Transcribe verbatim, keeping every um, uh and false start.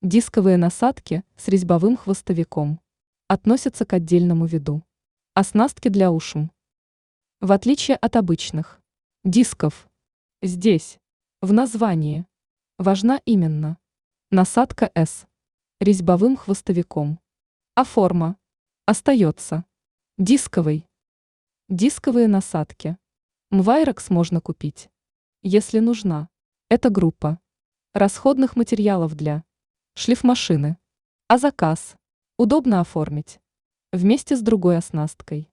Дисковые насадки с резьбовым хвостовиком относятся к отдельному виду. Оснастки для ушм. В отличие от обычных дисков, здесь, в названии, важна именно насадка S резьбовым хвостовиком, а форма остается дисковой. Дисковые насадки Мвайрекс можно купить, если нужна. Это группа расходных материалов для шлифмашины, а заказ удобно оформить вместе с другой оснасткой.